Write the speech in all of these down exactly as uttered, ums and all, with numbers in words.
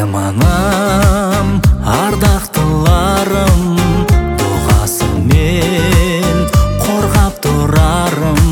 әкем анам ардақтыларым, дұғасымен қорғап тұрарым.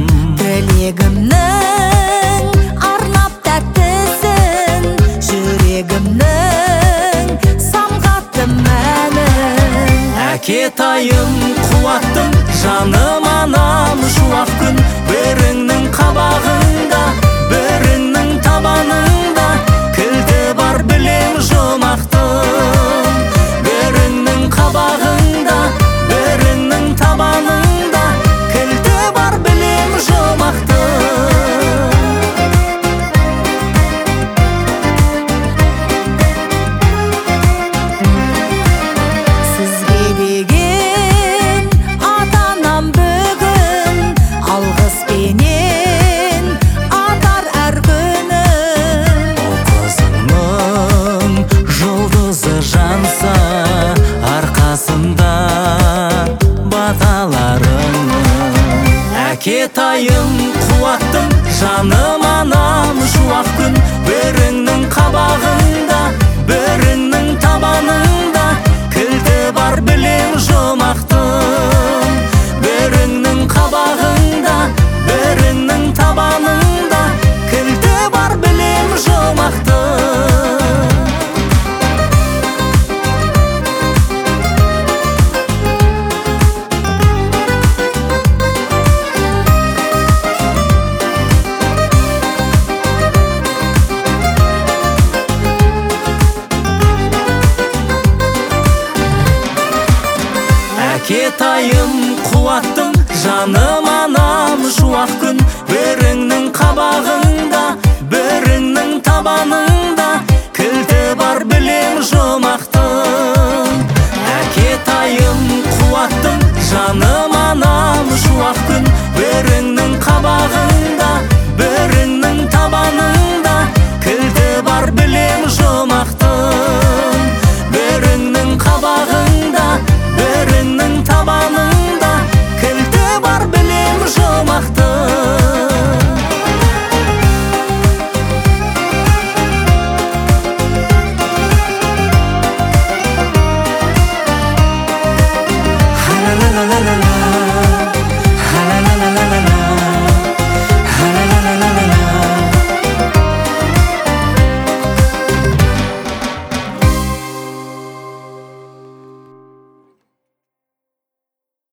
Тілегімнің арнап тәттісін, жүрегімнің самғатты мәнін. Әкетайым қуаттым, жаным анам шуақ күн, біріңнің қабағында, біріңнің табанында кілті бар білем жұмақтың. Біріңнің қабағында, біріңнің табанында кілті бар білем жұмақтың. Сізге деген ата-анам бүгін алғыспенен атар әр күнін. О қызыңның жұлдызы жанса арқасында баталарыңның. Әкетайым қуаттым, жаным анам шуақ күн, біріңнің қабағында, біріңнің табанында кілті бар білем жұмақтың. Біріңнің қабағында, біріңнің табанында кілті бар білем жұмақтың. Әкетайым қуаттым, жаным анам шуақ күн, біріңнің қабағында, біріңнің табанында